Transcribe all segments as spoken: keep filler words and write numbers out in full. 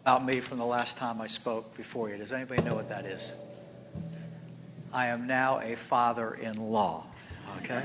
About me from the last time I spoke before you. Does anybody know what that is? I am now a father-in-law. Okay?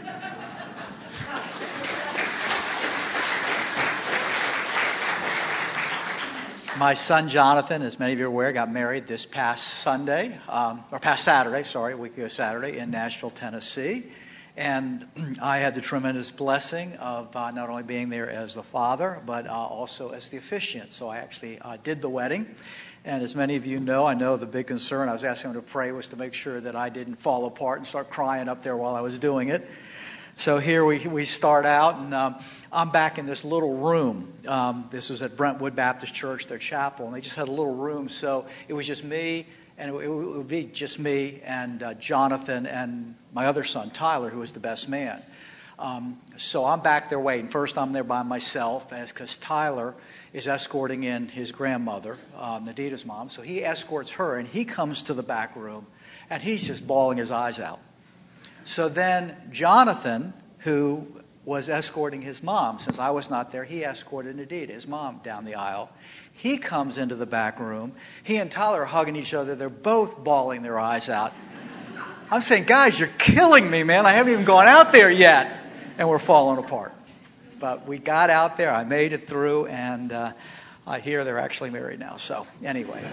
My son Jonathan, as many of you are aware, got married this past Sunday, um, or past Saturday, sorry, a week ago Saturday, in Nashville, Tennessee. And I had the tremendous blessing of uh, not only being there as the father, but uh, also as the officiant. So I actually uh, did the wedding. And as many of you know, I know the big concern I was asking him to pray was to make sure that I didn't fall apart and start crying up there while I was doing it. So here we we start out, and um, I'm back in this little room. Um, this was at Brentwood Baptist Church, their chapel, and they just had a little room. So it was just me, and it, it would be just me and uh, Jonathan and my other son, Tyler, who was the best man. Um, so I'm back there waiting. First, I'm there by myself, because Tyler is escorting in his grandmother, um, Nadita's mom. So he escorts her, and he comes to the back room, and he's just bawling his eyes out. So then Jonathan, who was escorting his mom, since I was not there, he escorted Nadita, his mom, down the aisle. He comes into the back room. He and Tyler are hugging each other. They're both bawling their eyes out. I'm saying, guys, you're killing me, man. I haven't even gone out there yet. And we're falling apart. But we got out there. I made it through. And uh, I hear they're actually married now. So anyway,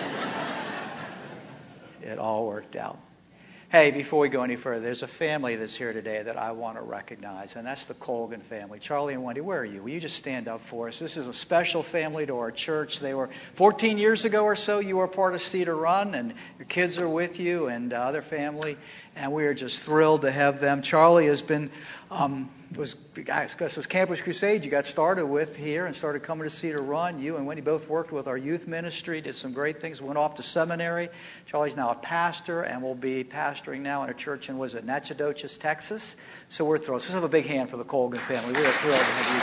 it all worked out. Hey, before we go any further, there's a family that's here today that I want to recognize, and that's the Colgan family. Charlie and Wendy, where are you? Will you just stand up for us? This is a special family to our church. They were fourteen years ago or so, you were part of Cedar Run, and your kids are with you and uh, other family, and we are just thrilled to have them. Charlie has been, um, was, I guess it was Campus Crusade you got started with here and started coming to Cedar Run. You and Wendy both worked with our youth ministry, did some great things, went off to seminary. Charlie's now a pastor and will be pastoring now in a church in, was it, Natchitoches, Texas? So we're thrilled. So let's have a big hand for the Colgan family. We are thrilled to have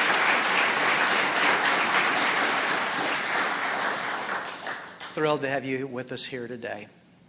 you guys. Thrilled to have you with us here today.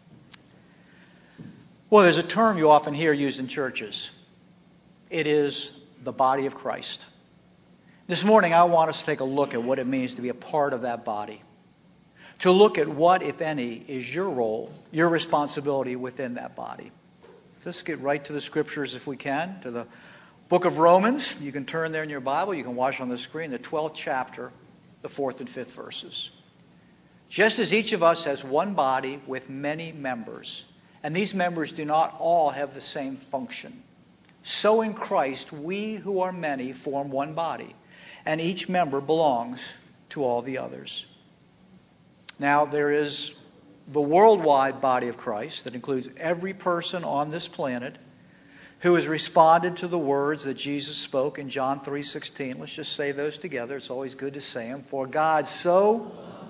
Well, there's a term you often hear used in churches. It is the body of Christ. This morning, I want us to take a look at what it means to be a part of that body. To look at what, if any, is your role, your responsibility within that body. Let's get right to the scriptures if we can, to the book of Romans. You can turn there in your Bible. You can watch on the screen, the twelfth chapter, the fourth and fifth verses. Just as each of us has one body with many members, and these members do not all have the same function, so in Christ we who are many form one body, and each member belongs to all the others. Now there is the worldwide body of Christ that includes every person on this planet who has responded to the words that Jesus spoke in John three sixteen. Let's just say those together. It's always good to say them. For God so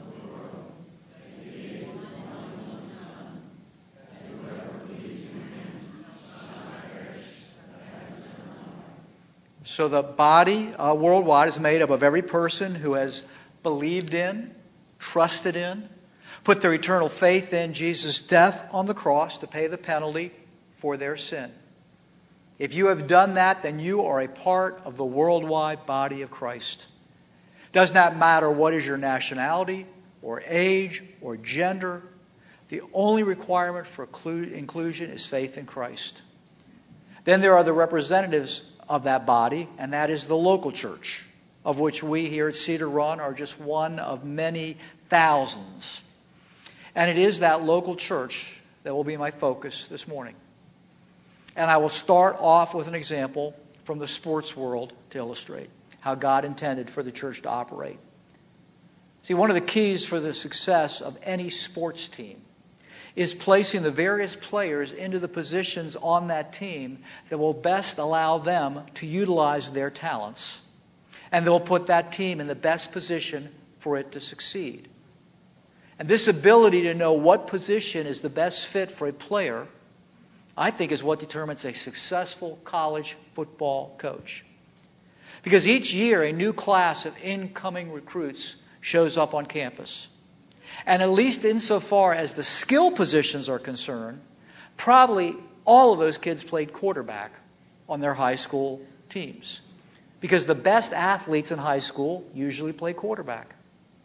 So the body uh, worldwide is made up of every person who has believed in, trusted in, put their eternal faith in Jesus' death on the cross to pay the penalty for their sin. If you have done that, then you are a part of the worldwide body of Christ. Does not matter what is your nationality or age or gender. The only requirement for inclusion is faith in Christ. Then there are the representatives of that body, and that is the local church, of which we here at Cedar Run are just one of many thousands. And it is that local church that will be my focus this morning. And I will start off with an example from the sports world to illustrate how God intended for the church to operate. See, one of the keys for the success of any sports team is placing the various players into the positions on that team that will best allow them to utilize their talents. And they'll put that team in the best position for it to succeed. And this ability to know what position is the best fit for a player, I think, is what determines a successful college football coach. Because each year a new class of incoming recruits shows up on campus. And at least insofar as the skill positions are concerned, probably all of those kids played quarterback on their high school teams. Because the best athletes in high school usually play quarterback.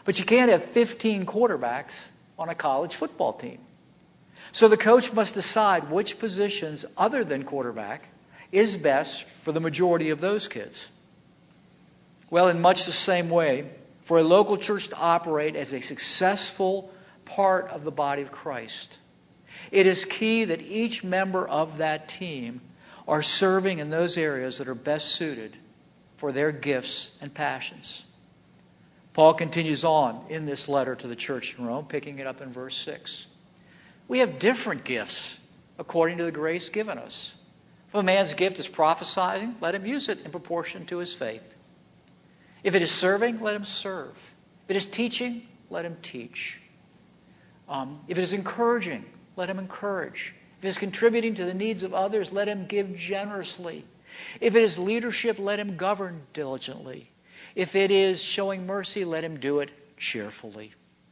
But you can't have fifteen quarterbacks on a college football team. So the coach must decide which positions other than quarterback is best for the majority of those kids. Well, in much the same way, for a local church to operate as a successful part of the body of Christ, it is key that each member of that team are serving in those areas that are best suited for their gifts and passions. Paul continues on in this letter to the church in Rome, picking it up in verse six. We have different gifts according to the grace given us. If a man's gift is prophesying, let him use it in proportion to his faith. If it is serving, let him serve. If it is teaching, let him teach. Um, if it is encouraging, let him encourage. If it is contributing to the needs of others, let him give generously. If it is leadership, let him govern diligently. If it is showing mercy, let him do it cheerfully.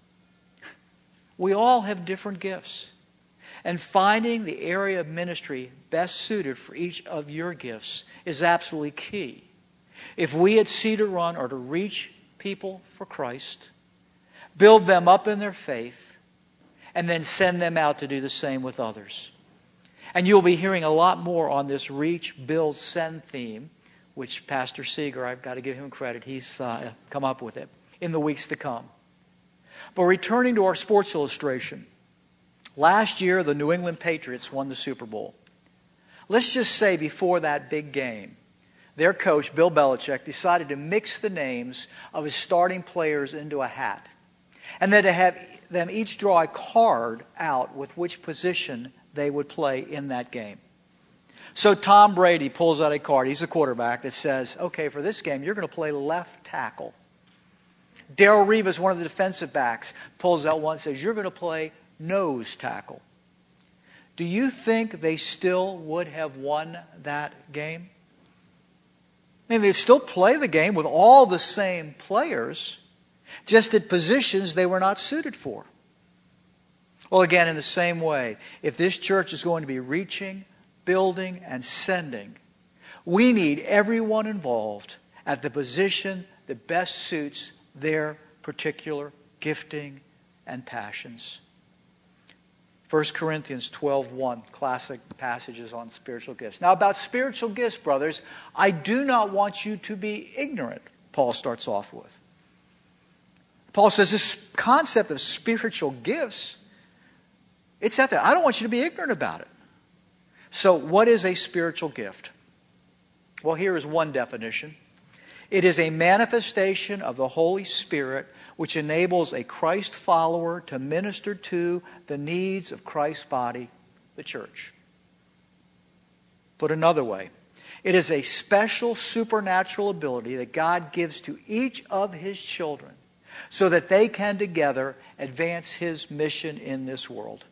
We all have different gifts. And finding the area of ministry best suited for each of your gifts is absolutely key. If we at Cedar Run are to reach people for Christ, build them up in their faith, and then send them out to do the same with others. And you'll be hearing a lot more on this reach, build, send theme, which Pastor Seeger, I've got to give him credit, he's uh, come up with it, in the weeks to come. But returning to our sports illustration, last year the New England Patriots won the Super Bowl. Let's just say before that big game, their coach, Bill Belichick, decided to mix the names of his starting players into a hat. And then to have them each draw a card out with which position they would play in that game. So Tom Brady pulls out a card. He's a quarterback that says, okay, for this game, you're going to play left tackle. Darrelle Revis, one of the defensive backs, pulls out one and says, you're going to play nose tackle. Do you think they still would have won that game? I mean, they'd still play the game with all the same players, just at positions they were not suited for. Well, again, in the same way, if this church is going to be reaching, building, and sending, we need everyone involved at the position that best suits their particular gifting and passions. First Corinthians twelve one, classic passages on spiritual gifts. Now, about spiritual gifts, brothers, I do not want you to be ignorant, Paul starts off with. Paul says this concept of spiritual gifts, it's out there. I don't want you to be ignorant about it. So, what is a spiritual gift? Well, here is one definition. It is a manifestation of the Holy Spirit which enables a Christ follower to minister to the needs of Christ's body, the church. Put another way, it is a special supernatural ability that God gives to each of His children so that they can together advance His mission in this world.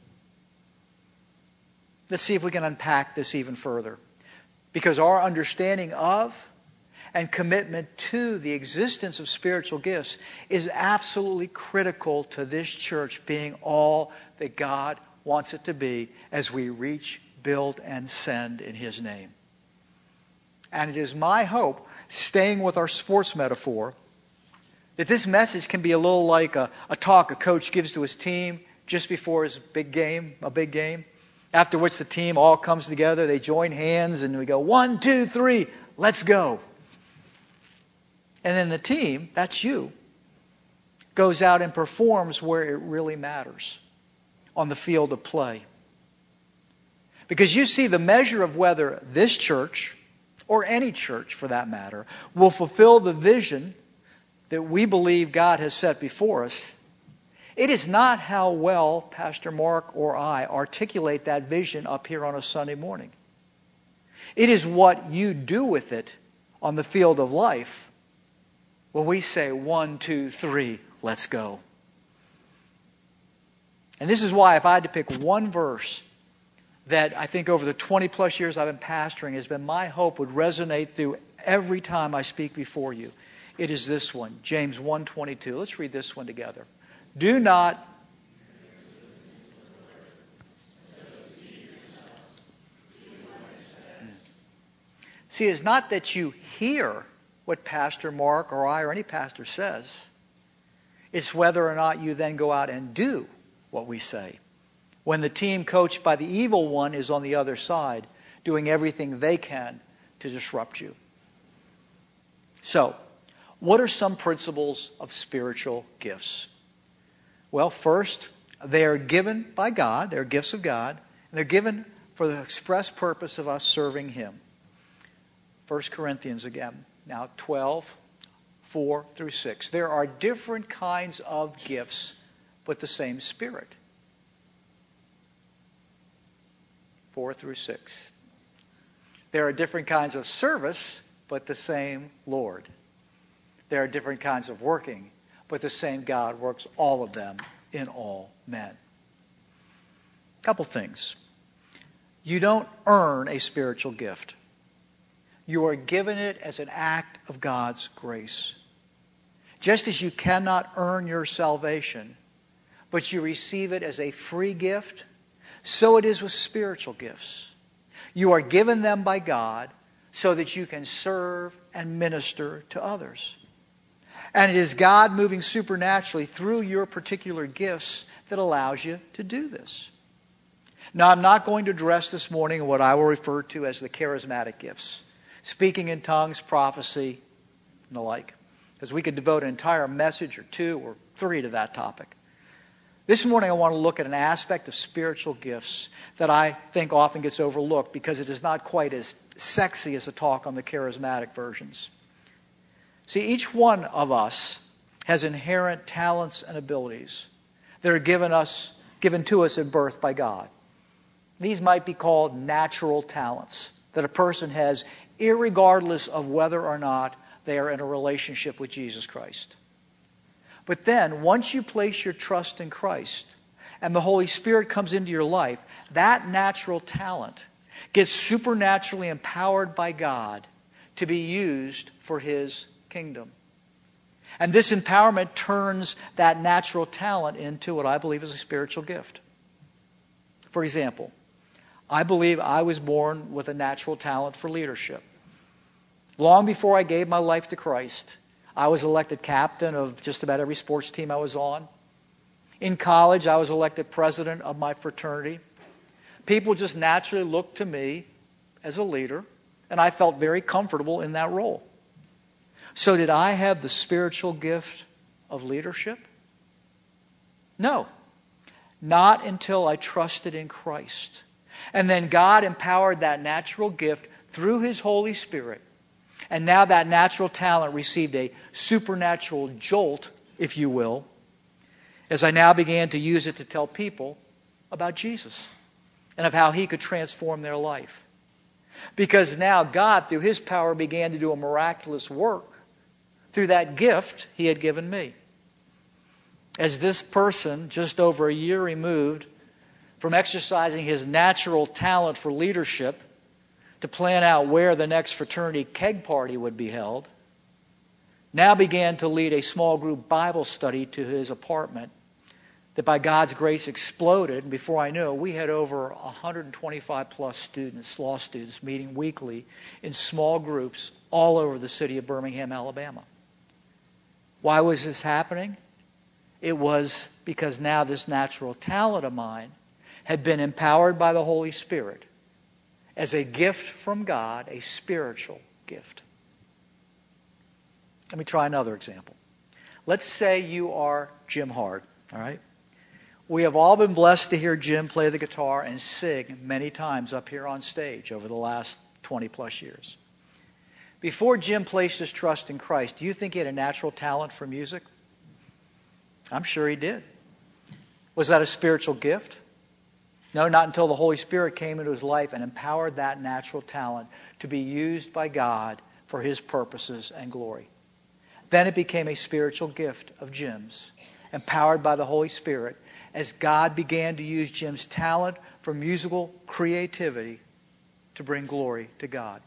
Let's see if we can unpack this even further. Because our understanding of and commitment to the existence of spiritual gifts is absolutely critical to this church being all that God wants it to be as we reach, build, and send in His name. And it is my hope, staying with our sports metaphor, that this message can be a little like a, a talk a coach gives to his team just before his big game, a big game, after which the team all comes together, they join hands, and we go, one, two, three, let's go. And then the team, that's you, goes out and performs where it really matters, on the field of play. Because you see, the measure of whether this church, or any church for that matter, will fulfill the vision that we believe God has set before us, it is not how well Pastor Mark or I articulate that vision up here on a Sunday morning. It is what you do with it on the field of life when we say, one, two, three, let's go. And this is why if I had to pick one verse that I think over the twenty plus years I've been pastoring has been my hope would resonate through every time I speak before you, it is this one, James one twenty-two. Let's read this one together. Do not See, it's not that you hear what Pastor Mark or I or any pastor says. It's whether or not you then go out and do what we say. When the team coached by the evil one is on the other side, doing everything they can to disrupt you. So, what are some principles of spiritual gifts? Well, first, they are given by God. They're gifts of God. And they're given for the express purpose of us serving Him. First Corinthians again, now twelve, four through six. There are different kinds of gifts, but the same Spirit. Four through six. There are different kinds of service, but the same Lord. There are different kinds of working, but the same God works all of them in all men. A couple things. You don't earn a spiritual gift. You are given it as an act of God's grace. Just as you cannot earn your salvation, but you receive it as a free gift, so it is with spiritual gifts. You are given them by God so that you can serve and minister to others. And it is God moving supernaturally through your particular gifts that allows you to do this. Now, I'm not going to address this morning what I will refer to as the charismatic gifts. Speaking in tongues, prophecy, and the like. Because we could devote an entire message or two or three to that topic. This morning I want to look at an aspect of spiritual gifts that I think often gets overlooked because it is not quite as sexy as a talk on the charismatic versions. See, each one of us has inherent talents and abilities that are given us, given to us at birth by God. These might be called natural talents that a person has irregardless of whether or not they are in a relationship with Jesus Christ. But then, once you place your trust in Christ and the Holy Spirit comes into your life, that natural talent gets supernaturally empowered by God to be used for His kingdom. And this empowerment turns that natural talent into what I believe is a spiritual gift. For example, I believe I was born with a natural talent for leadership. Long before I gave my life to Christ, I was elected captain of just about every sports team I was on. In college, I was elected president of my fraternity. People just naturally looked to me as a leader, and I felt very comfortable in that role. So did I have the spiritual gift of leadership? No. Not until I trusted in Christ. And then God empowered that natural gift through His Holy Spirit. And now that natural talent received a supernatural jolt, if you will, as I now began to use it to tell people about Jesus and of how He could transform their life. Because now God, through His power, began to do a miraculous work through that gift He had given me. As this person, just over a year removed from exercising his natural talent for leadership to plan out where the next fraternity keg party would be held, now began to lead a small group Bible study to his apartment that by God's grace exploded. And before I knew it, we had over one hundred twenty-five plus students, law students, meeting weekly in small groups all over the city of Birmingham, Alabama. Why was this happening? It was because now this natural talent of mine had been empowered by the Holy Spirit as a gift from God, a spiritual gift. Let me try another example. Let's say you are Jim Hart, all right? We have all been blessed to hear Jim play the guitar and sing many times up here on stage over the last twenty plus years. Before Jim placed his trust in Christ, do you think he had a natural talent for music? I'm sure he did. Was that a spiritual gift? No, not until the Holy Spirit came into his life and empowered that natural talent to be used by God for His purposes and glory. Then it became a spiritual gift of Jim's, empowered by the Holy Spirit, as God began to use Jim's talent for musical creativity to bring glory to God.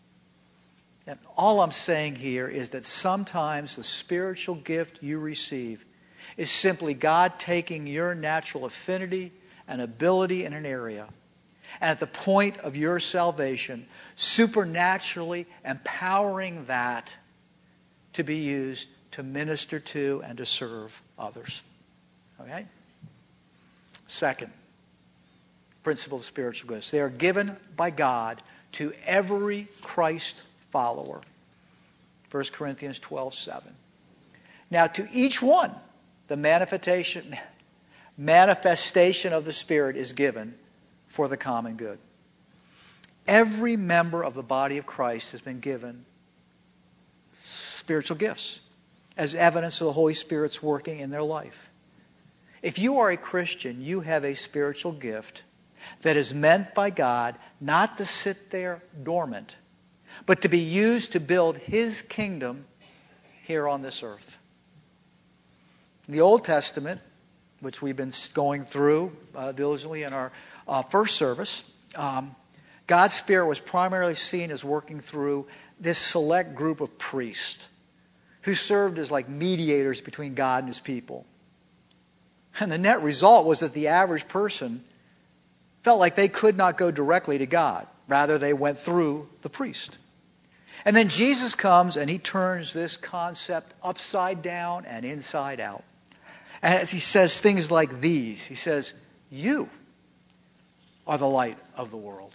And all I'm saying here is that sometimes the spiritual gift you receive is simply God taking your natural affinity and ability in an area, and at the point of your salvation, supernaturally empowering that to be used to minister to and to serve others. Okay? Second, principle of spiritual gifts. They are given by God to every Christ follower. First Corinthians twelve seven. Now to each one, the manifestation, manifestation of the Spirit is given for the common good. Every member of the body of Christ has been given spiritual gifts as evidence of the Holy Spirit's working in their life. If you are a Christian, you have a spiritual gift that is meant by God not to sit there dormant, but to be used to build His kingdom here on this earth. In the Old Testament, which we've been going through uh, diligently in our uh, first service, um, God's Spirit was primarily seen as working through this select group of priests who served as like mediators between God and His people. And the net result was that the average person felt like they could not go directly to God. Rather, they went through the priest. And then Jesus comes and He turns this concept upside down and inside out. And as He says things like these, He says, you are the light of the world.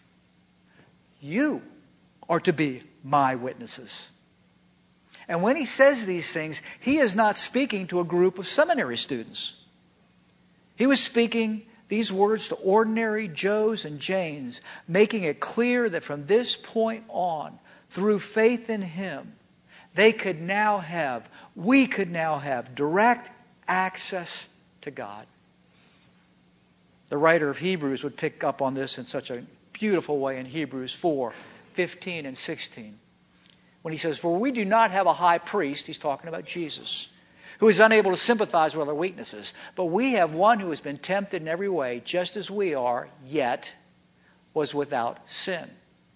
You are to be my witnesses. And when He says these things, He is not speaking to a group of seminary students. He was speaking these words to ordinary Joes and Janes, making it clear that from this point on, through faith in Him, they could now have, we could now have direct access to God. The writer of Hebrews would pick up on this in such a beautiful way in Hebrews four, fifteen and sixteen. When he says, for we do not have a high priest, he's talking about Jesus, who is unable to sympathize with our weaknesses, but we have one who has been tempted in every way, just as we are, yet was without sin.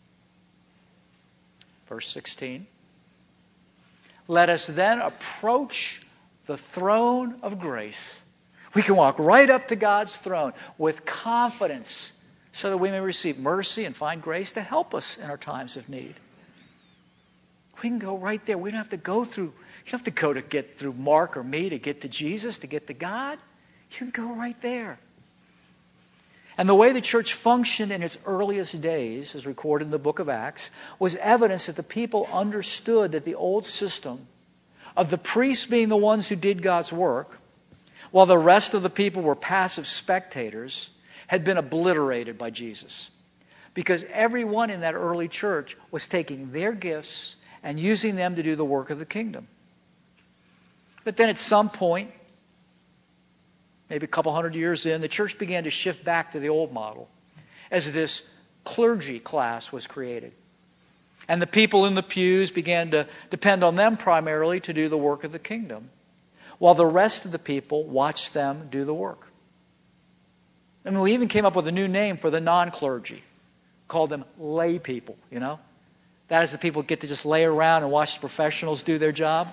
Verse sixteen. Let us then approach the throne of grace. We can walk right up to God's throne with confidence so that we may receive mercy and find grace to help us in our times of need. We can go right there. We don't have to go through, you don't have to go to get through Mark or me to get to Jesus, to get to God. You can go right there. And the way the church functioned in its earliest days, as recorded in the book of Acts, was evidence that the people understood that the old system of the priests being the ones who did God's work, while the rest of the people were passive spectators, had been obliterated by Jesus. Because everyone in that early church was taking their gifts and using them to do the work of the kingdom. But then at some point, maybe a couple hundred years in, the church began to shift back to the old model as this clergy class was created. And the people in the pews began to depend on them primarily to do the work of the kingdom, while the rest of the people watched them do the work. I mean, we even came up with a new name for the non-clergy, called them lay people, you know? That is, the people get to just lay around and watch the professionals do their job.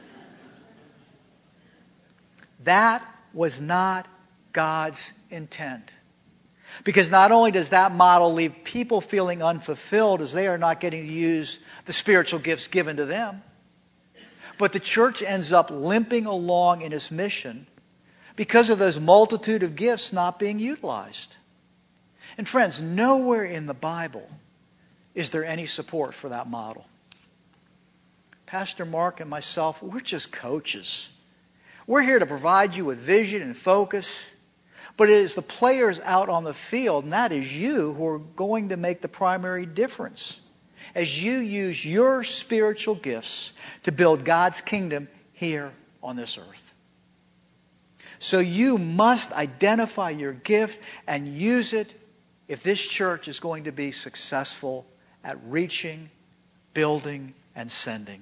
That was not God's intent. Because not only does that model leave people feeling unfulfilled as they are not getting to use the spiritual gifts given to them, but the church ends up limping along in its mission because of those multitude of gifts not being utilized. And friends, nowhere in the Bible is there any support for that model. Pastor Mark and myself, we're just coaches. We're here to provide you with vision and focus, but it is the players out on the field, and that is you, who are going to make the primary difference as you use your spiritual gifts to build God's kingdom here on this earth. So you must identify your gift and use it if this church is going to be successful at reaching, building, and sending.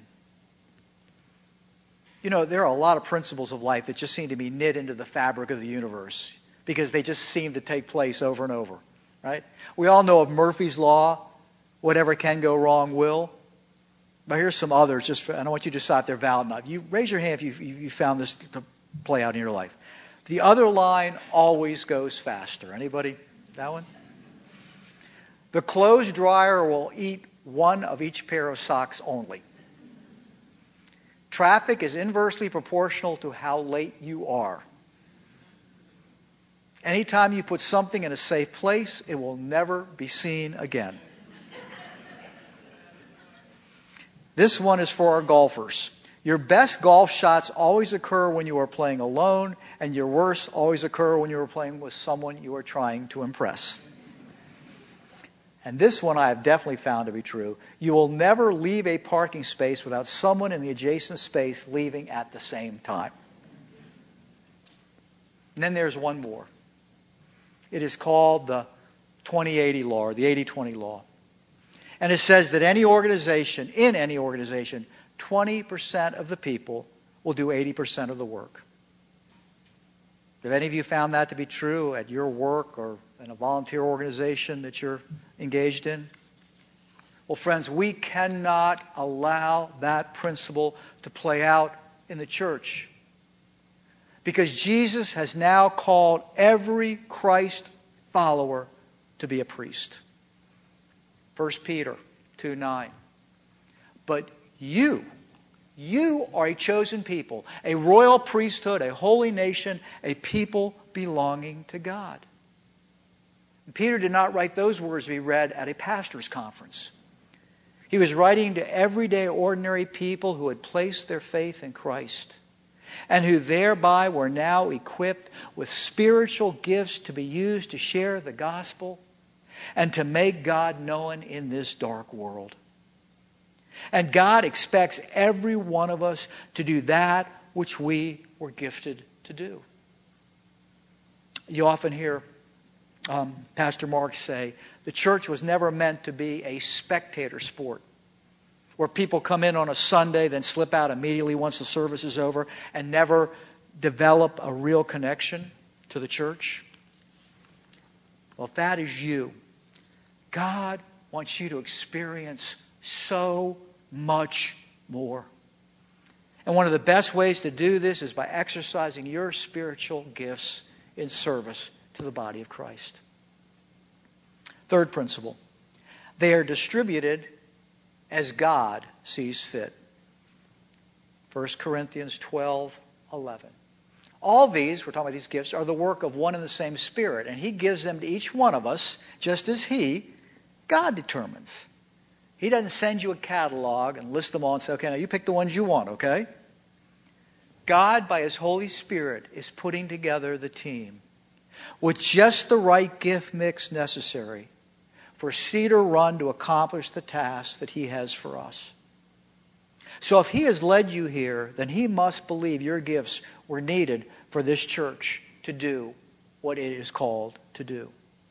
You know, there are a lot of principles of life that just seem to be knit into the fabric of the universe because they just seem to take place over and over, right? We all know of Murphy's Law, whatever can go wrong will. But here's some others. Just for, I don't want you to decide if they're valid or not. You raise your hand if you, you found this to play out in your life. The other line always goes faster. Anybody? That one? The clothes dryer will eat one of each pair of socks only. Traffic is inversely proportional to how late you are. Anytime you put something in a safe place, it will never be seen again. This one is for our golfers. Your best golf shots always occur when you are playing alone, and your worst always occur when you are playing with someone you are trying to impress. And this one I have definitely found to be true. You will never leave a parking space without someone in the adjacent space leaving at the same time. And then there's one more. It is called the twenty eighty law, or the eighty twenty law. And it says that any organization, in any organization, twenty percent of the people will do eighty percent of the work. Have any of you found that to be true at your work or in a volunteer organization that you're engaged in? Well, friends, we cannot allow that principle to play out in the church. Because Jesus has now called every Christ follower to be a priest. First Peter two nine. But you, you are a chosen people, a royal priesthood, a holy nation, a people belonging to God. And Peter did not write those words to be read at a pastor's conference. He was writing to everyday, ordinary people who had placed their faith in Christ and who thereby were now equipped with spiritual gifts to be used to share the gospel and to make God known in this dark world. And God expects every one of us to do that which we were gifted to do. You often hear um, Pastor Mark say, the church was never meant to be a spectator sport, where people come in on a Sunday, then slip out immediately once the service is over, and never develop a real connection to the church. Well, if that is you, God wants you to experience so much more. And one of the best ways to do this is by exercising your spiritual gifts in service to the body of Christ. Third principle, they are distributed as God sees fit. First Corinthians twelve eleven. All these, we're talking about these gifts, are the work of one and the same Spirit, and He gives them to each one of us just as He, God, determines. He doesn't send you a catalog and list them all and say, okay, now you pick the ones you want, okay? God, by His Holy Spirit, is putting together the team with just the right gift mix necessary for Cedar Run to accomplish the task that He has for us. So if He has led you here, then He must believe your gifts were needed for this church to do what it is called to do.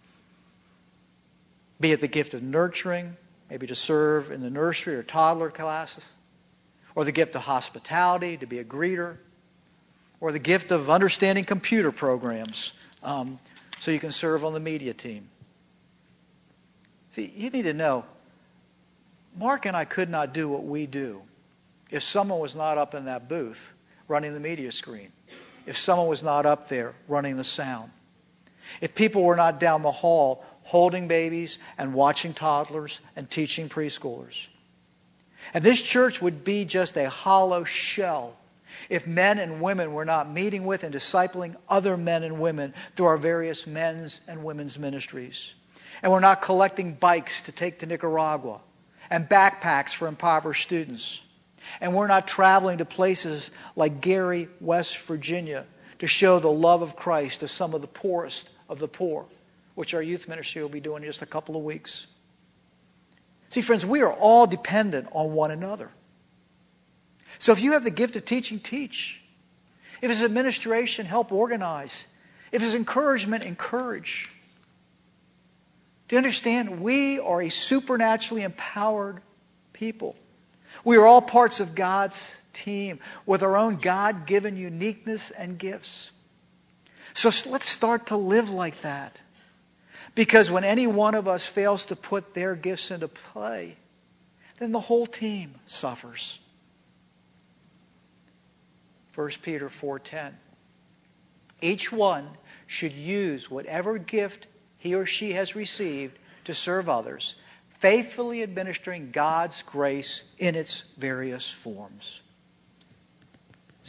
Be it the gift of nurturing, maybe to serve in the nursery or toddler classes, or the gift of hospitality, to be a greeter, or the gift of understanding computer programs um, so you can serve on the media team. See, you need to know, Mark and I could not do what we do if someone was not up in that booth running the media screen, if someone was not up there running the sound, if people were not down the hall holding babies and watching toddlers and teaching preschoolers. And this church would be just a hollow shell if men and women were not meeting with and discipling other men and women through our various men's and women's ministries. And we're not collecting bikes to take to Nicaragua and backpacks for impoverished students. And we're not traveling to places like Gary, West Virginia, to show the love of Christ to some of the poorest of the poor, which our youth ministry will be doing in just a couple of weeks. See, friends, we are all dependent on one another. So if you have the gift of teaching, teach. If it's administration, help organize. If it's encouragement, encourage. Do you understand? We are a supernaturally empowered people. We are all parts of God's team with our own God-given uniqueness and gifts. So let's start to live like that. Because when any one of us fails to put their gifts into play, then the whole team suffers. First Peter four ten. Each one should use whatever gift he or she has received to serve others, faithfully administering God's grace in its various forms.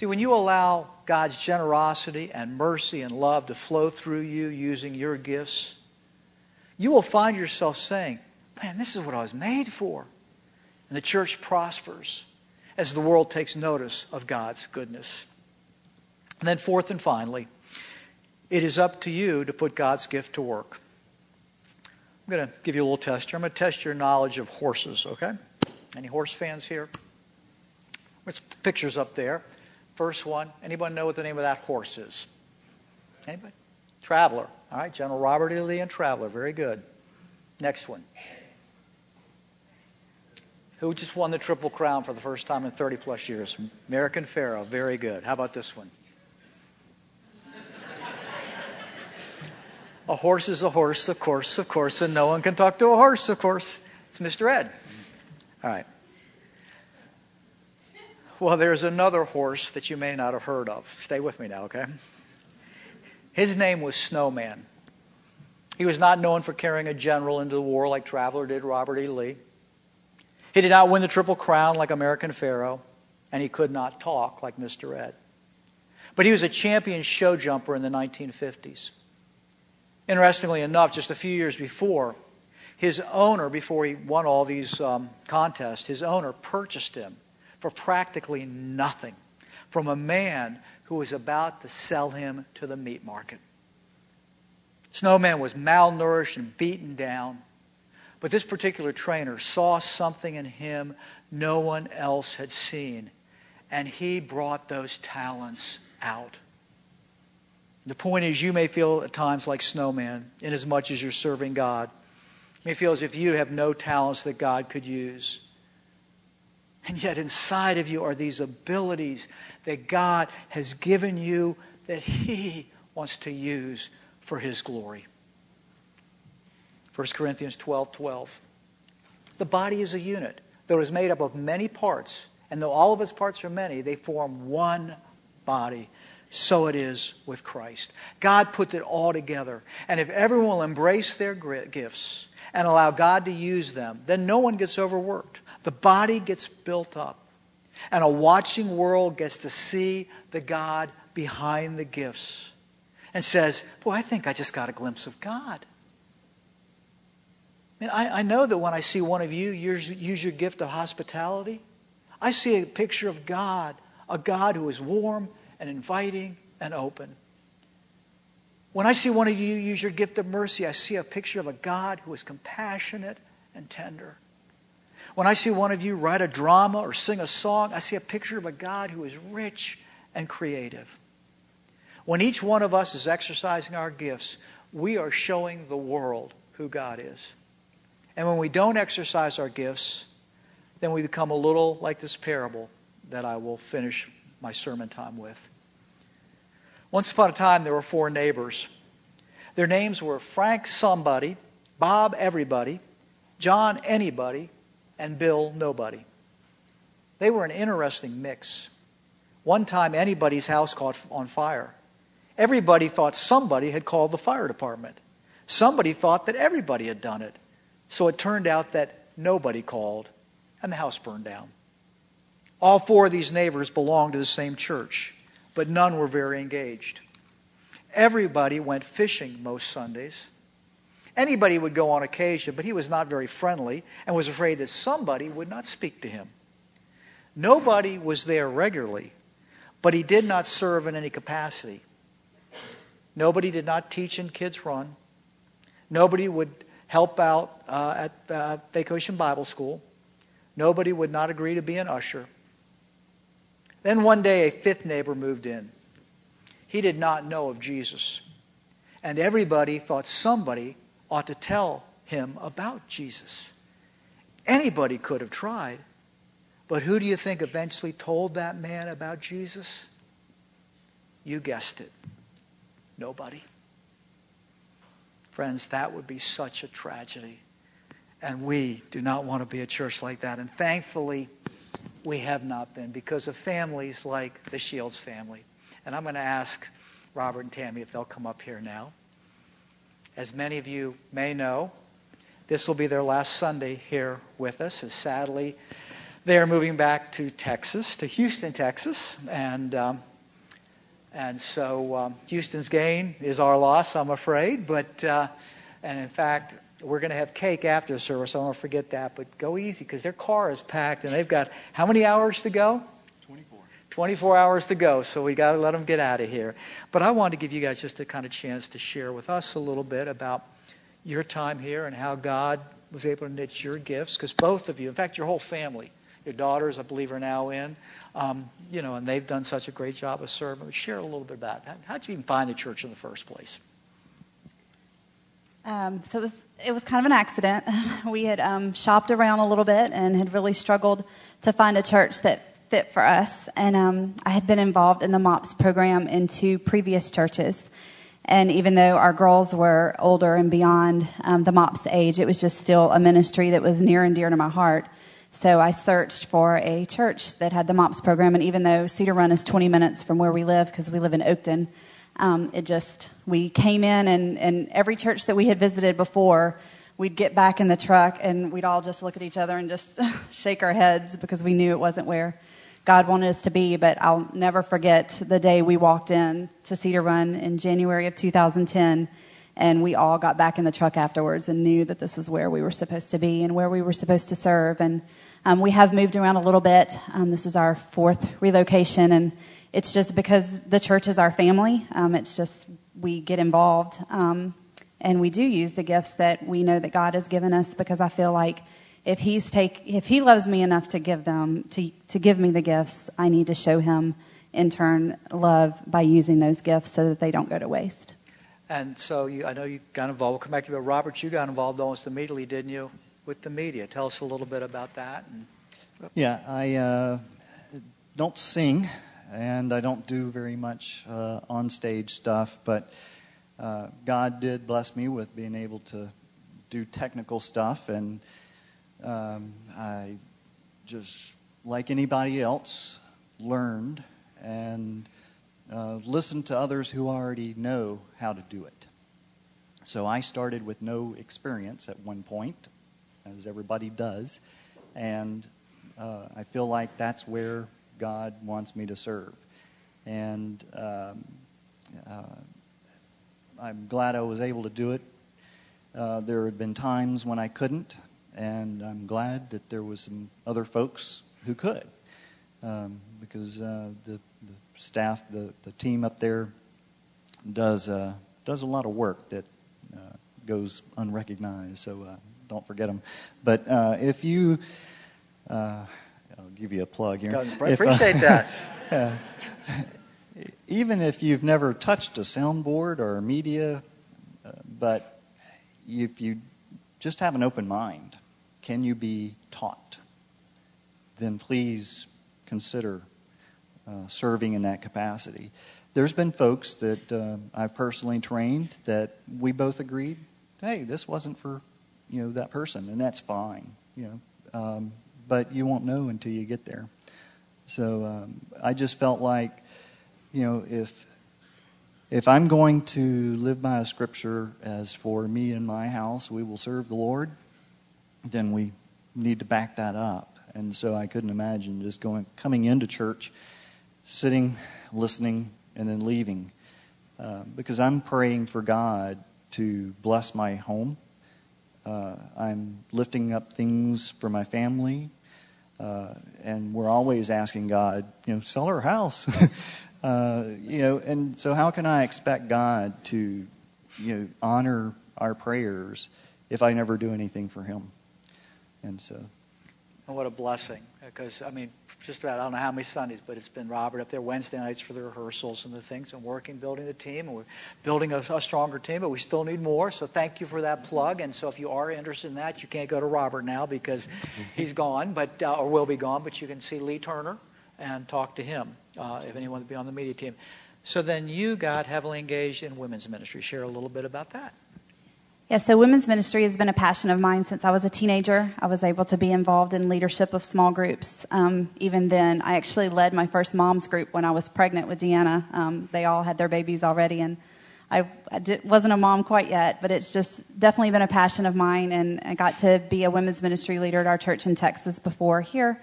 See, when you allow God's generosity and mercy and love to flow through you using your gifts, you will find yourself saying, man, this is what I was made for. And the church prospers as the world takes notice of God's goodness. And then fourth and finally, it is up to you to put God's gift to work. I'm going to give you a little test here. I'm going to test your knowledge of horses, okay? Any horse fans here? There's pictures up there. First one. Anybody know what the name of that horse is? Anybody? Traveler. All right, General Robert E. Lee and Traveler. Very good. Next one. Who just won the Triple Crown for the first time in thirty plus years? American Pharoah. Very good. How about this one? A horse is a horse, of course, of course, and no one can talk to a horse, of course. It's Mister Ed. All right. Well, there's another horse that you may not have heard of. Stay with me now, okay? His name was Snowman. He was not known for carrying a general into the war like Traveler did Robert E. Lee. He did not win the Triple Crown like American Pharoah, and he could not talk like Mister Ed. But he was a champion show jumper in the nineteen fifties. Interestingly enough, just a few years before, his owner, before he won all these um, contests, his owner purchased him for practically nothing from a man who was about to sell him to the meat market. Snowman was malnourished and beaten down, but this particular trainer saw something in him no one else had seen, and he brought those talents out. The point is, you may feel at times like Snowman, inasmuch as you're serving God. You may feel as if you have no talents that God could use. And yet inside of you are these abilities that God has given you that He wants to use for His glory. First Corinthians twelve twelve. The body is a unit, though it is made up of many parts, and though all of its parts are many, they form one body. So it is with Christ. God put it all together. And if everyone will embrace their gifts and allow God to use them, then no one gets overworked. The body gets built up. And a watching world gets to see the God behind the gifts and says, boy, I think I just got a glimpse of God. I mean, I, I know that when I see one of you use, use your gift of hospitality, I see a picture of God, a God who is warm and inviting and open. When I see one of you use your gift of mercy, I see a picture of a God who is compassionate and tender. When I see one of you write a drama or sing a song, I see a picture of a God who is rich and creative. When each one of us is exercising our gifts, we are showing the world who God is. And when we don't exercise our gifts, then we become a little like this parable that I will finish my sermon time with. Once upon a time, there were four neighbors. Their names were Frank Somebody, Bob Everybody, John Anybody, and Bill Nobody. They were an interesting mix. One time, anybody's house caught on fire. Everybody thought somebody had called the fire department. Somebody thought that everybody had done it. So it turned out that nobody called, and the house burned down. All four of these neighbors belonged to the same church, but none were very engaged. Everybody went fishing most Sundays. Anybody would go on occasion, but he was not very friendly and was afraid that somebody would not speak to him. Nobody was there regularly, but he did not serve in any capacity. Nobody did not teach in Kids Run. Nobody would help out uh, at uh, Vacation Bible School. Nobody would not agree to be an usher. Then one day a fifth neighbor moved in. He did not know of Jesus. And everybody thought somebody ought to tell him about Jesus. Anybody could have tried. But who do you think eventually told that man about Jesus? You guessed it. Nobody. Friends, that would be such a tragedy. And we do not want to be a church like that. And thankfully, we have not been because of families like the Shields family. And I'm going to ask Robert and Tammy if they'll come up here now. As many of you may know, this will be their last Sunday here with us, as sadly they are moving back to Texas, to Houston, Texas, and um, and so um, Houston's gain is our loss, I'm afraid. But uh, and in fact, we're going to have cake after the service. So I don't forget that. But go easy because their car is packed, and they've got how many hours to go? twenty-four. twenty-four hours to go, so we got to let them get out of here. But I wanted to give you guys just a kind of chance to share with us a little bit about your time here and how God was able to knit your gifts, because both of you, in fact, your whole family, your daughters, I believe, are now in, um, you know, and they've done such a great job of serving. Share a little bit about it. How, how did you even find the church in the first place? Um, so it was it was kind of an accident. We had um, shopped around a little bit and had really struggled to find a church that fit for us. And um, I had been involved in the MOPS program in two previous churches. And even though our girls were older and beyond um, the MOPS age, it was just still a ministry that was near and dear to my heart. So I searched for a church that had the MOPS program. And even though Cedar Run is twenty minutes from where we live, because we live in Oakton, um, it just, we came in and, and every church that we had visited before, we'd get back in the truck and we'd all just look at each other and just shake our heads because we knew it wasn't where God wanted us to be. But I'll never forget the day we walked in to Cedar Run in January of two thousand ten, and we all got back in the truck afterwards and knew that this was where we were supposed to be and where we were supposed to serve. And um, we have moved around a little bit. Um, this is our fourth relocation, and it's just because the church is our family. Um, it's just we get involved, um, and we do use the gifts that we know that God has given us, because I feel like If he's take, if he loves me enough to give them, to to give me the gifts, I need to show him, in turn, love by using those gifts so that they don't go to waste. And so you, I know you got involved. We'll come back to you, but Robert, you got involved almost immediately, didn't you, with the media? Tell us a little bit about that. And, Yeah, I uh, don't sing, and I don't do very much uh, on-stage stuff, but uh, God did bless me with being able to do technical stuff, and Um, I just, like anybody else, learned and uh, listened to others who already know how to do it. So I started with no experience at one point, as everybody does, and uh, I feel like that's where God wants me to serve. And um, uh, I'm glad I was able to do it. Uh, there had been times when I couldn't, and I'm glad that there was some other folks who could, um, because uh, the, the staff, the, the team up there does uh, does a lot of work that uh, goes unrecognized. So uh, don't forget them. But uh, if you, uh, I'll give you a plug here. I appreciate if, uh, that. uh, even if you've never touched a soundboard or media, uh, but if you just have an open mind, can you be taught? Then please consider uh, serving in that capacity. There's been folks that uh, I've personally trained that we both agreed, hey, this wasn't for, you know, that person, and that's fine, you know. Um, but you won't know until you get there. So um, I just felt like, you know, if if I'm going to live by a scripture as for me and my house, we will serve the Lord, then we need to back that up. And so I couldn't imagine just going, coming into church, sitting, listening, and then leaving. Uh, because I'm praying for God to bless my home. Uh, I'm lifting up things for my family. Uh, and we're always asking God, you know, sell our house. uh, you know, and so how can I expect God to, you know, honor our prayers if I never do anything for him? And so, and what a blessing! Because I mean, just about I don't know how many Sundays, but it's been Robert up there Wednesday nights for the rehearsals and the things, and working, building the team, and we're building a, a stronger team. But we still need more. So thank you for that plug. And so if you are interested in that, you can't go to Robert now because he's gone, but uh, or will be gone. But you can see Lee Turner and talk to him uh, if anyone would be on the media team. So then you got heavily engaged in women's ministry. Share a little bit about that. Yeah, so women's ministry has been a passion of mine since I was a teenager. I was able to be involved in leadership of small groups. Um, even then, I actually led my first mom's group when I was pregnant with Deanna. Um, they all had their babies already, and I, I did, wasn't a mom quite yet, but it's just definitely been a passion of mine, and I got to be a women's ministry leader at our church in Texas before here.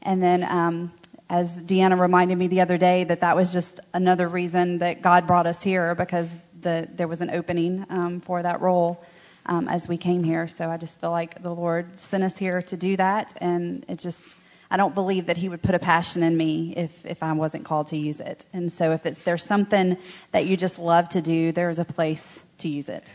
And then, um, as Deanna reminded me the other day, that that was just another reason that God brought us here, because the, there was an opening um, for that role um, as we came here. So I just feel like the Lord sent us here to do that, and it just, I don't believe that he would put a passion in me if, if I wasn't called to use it. And so if it's there's something that you just love to do, there's a place to use it.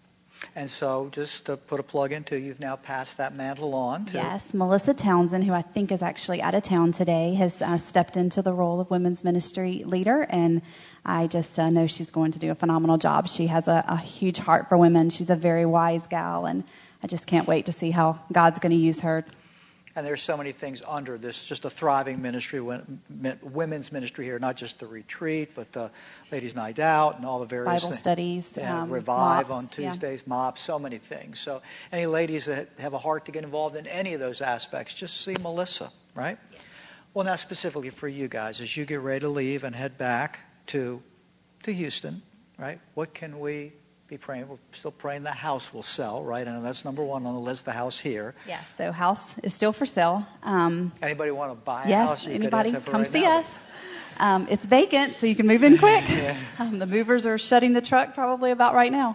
And so just to put a plug into, you've now passed that mantle on to... Yes, Melissa Townsend, who I think is actually out of town today, has uh, stepped into the role of women's ministry leader, and I just uh, know she's going to do a phenomenal job. She has a, a huge heart for women. She's a very wise gal, and I just can't wait to see how God's going to use her. And there's so many things under this, just a thriving ministry, women's ministry here, not just the retreat, but the Ladies' Night Out and all the various Bible things. studies, yeah, um, Revive mops, on Tuesdays, yeah. Mops, so many things. So any ladies that have a heart to get involved in any of those aspects, just see Melissa, right? Yes. Well, now specifically for you guys, as you get ready to leave and head back to to Houston, right? What can we be praying? We're still praying the house will sell, right? I know that's number one on the list, the house here. Yeah, so house is still for sale. Um, Anybody want to buy a yes, house? You anybody, could come right see now. us. Um, it's vacant, so you can move in quick. Yeah. Um, the movers are shutting the truck probably about right now.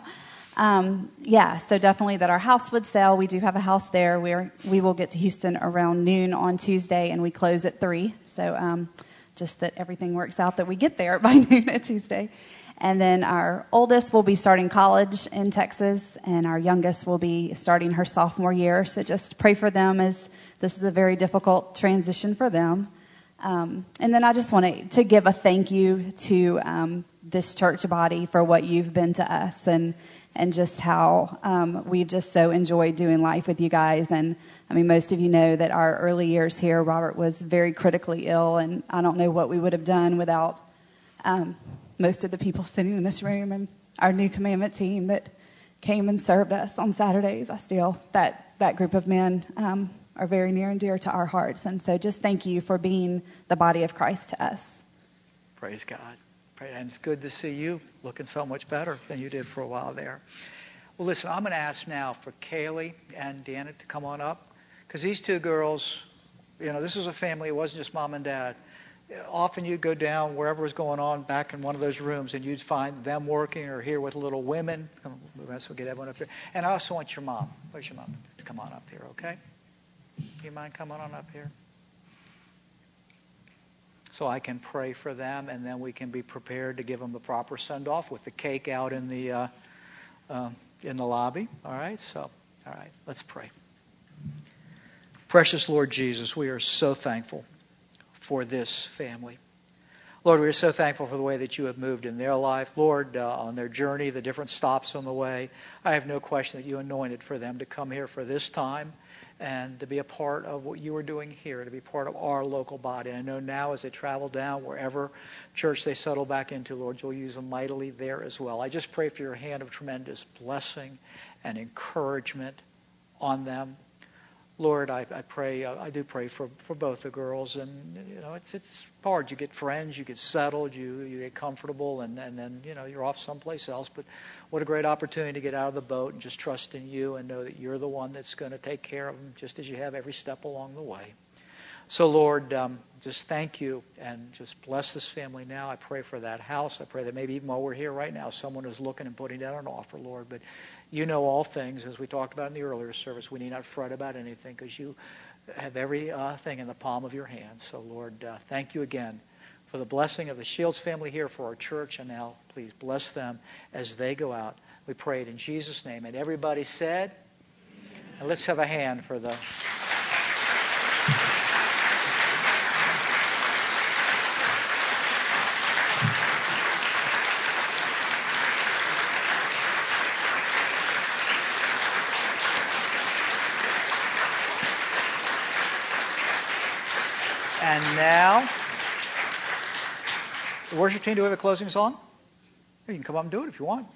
Um, yeah, so definitely that our house would sell. We do have a house there. We're, we will get to Houston around noon on Tuesday, and we close at three. So um, just that everything works out that we get there by noon at Tuesday. And then our oldest will be starting college in Texas, and our youngest will be starting her sophomore year. So just pray for them, as this is a very difficult transition for them. Um, and then I just want to give a thank you to um, this church body for what you've been to us, and and just how um, we've just so enjoyed doing life with you guys. And I mean, most of you know that our early years here, Robert was very critically ill, and I don't know what we would have done without um, most of the people sitting in this room and our New Commandment team that came and served us on Saturdays. I still, that, that group of men um, are very near and dear to our hearts. And so just thank you for being the body of Christ to us. Praise God. And it's good to see you looking so much better than you did for a while there. Well, listen, I'm going to ask now for Kaylee and Deanna to come on up, because these two girls, you know, this is a family. It wasn't just mom and dad. Often you'd go down wherever was going on back in one of those rooms, and you'd find them working or here with little women. Come, let's get everyone up here. And I also want your mom. Where's your mom? To come on up here, okay? Do you mind coming on up here? So I can pray for them, and then we can be prepared to give them the proper send-off with the cake out in the uh, uh, in the lobby. All right? So, all right, let's pray. Precious Lord Jesus, we are so thankful for this family. Lord, we are so thankful for the way that you have moved in their life. Lord, uh, on their journey, the different stops on the way, I have no question that you anointed for them to come here for this time and to be a part of what you are doing here, to be part of our local body. And I know now as they travel down, wherever church they settle back into, Lord, you'll use them mightily there as well. I just pray for your hand of tremendous blessing and encouragement on them. Lord, I, I pray, uh, I do pray for, for both the girls, and you know, it's it's hard. You get friends, you get settled, you you get comfortable, and, and then you know you're off someplace else. But what a great opportunity to get out of the boat and just trust in you and know that you're the one that's going to take care of them, just as you have every step along the way. So Lord, um, just thank you and just bless this family now. I pray for that house. I pray that maybe even while we're here right now, someone is looking and putting down an offer, Lord. But you know all things, as we talked about in the earlier service. We need not fret about anything, because you have every uh, thing in the palm of your hand. So, Lord, uh, thank you again for the blessing of the Shields family here for our church. And now, please bless them as they go out. We pray it in Jesus' name. And everybody said, and let's have a hand for the... And now, the worship team, do we have a closing song? You can come up and do it if you want.